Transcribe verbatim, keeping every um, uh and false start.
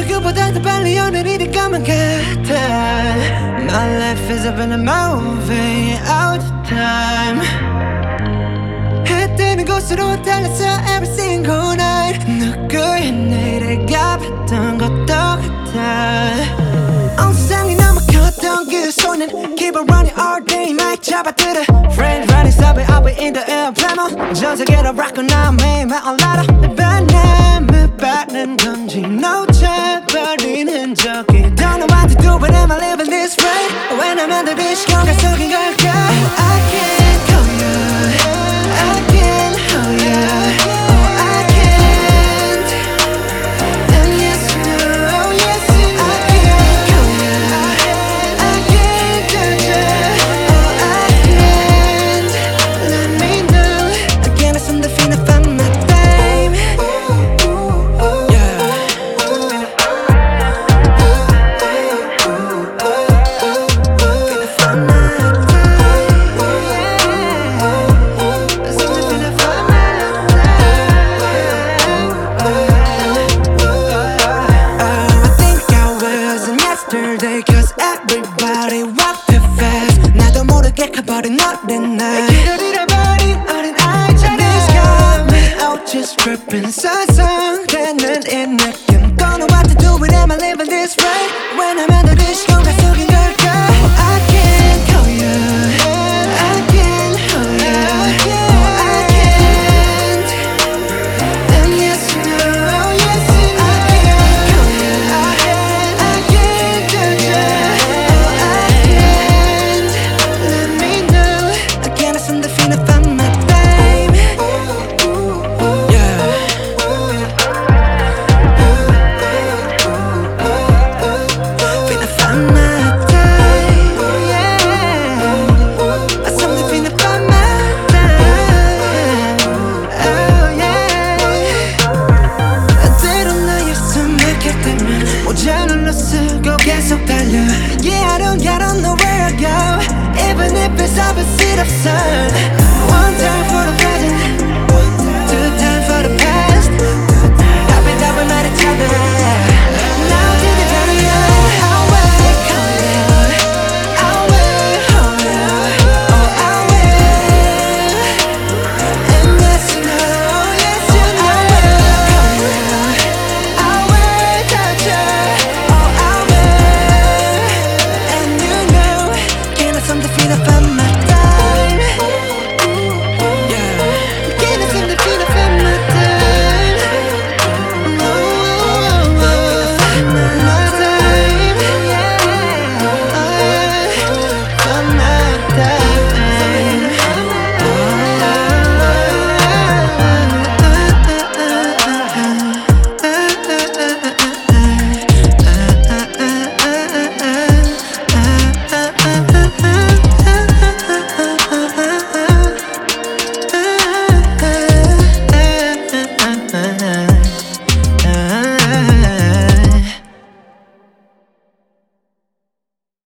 지금보다 더 빨리 오늘이 될 것만 같아. My life is up in a movie all the time. 해 뜨는 곳으로 달렸어 every single night. 누구의 내일을 가봤던 것도 같아. 온 세상이 너무 컸던 그 손은 Keep on running all day night 잡아들어 Friends running stop it up in the air plano 전 세계로 rock 나 매일만 올라라 내 바람을 받는 건지 놓쳐버린 흔적이 Don't know what to do but I'm living this way When I'm under this 시간 속인 걸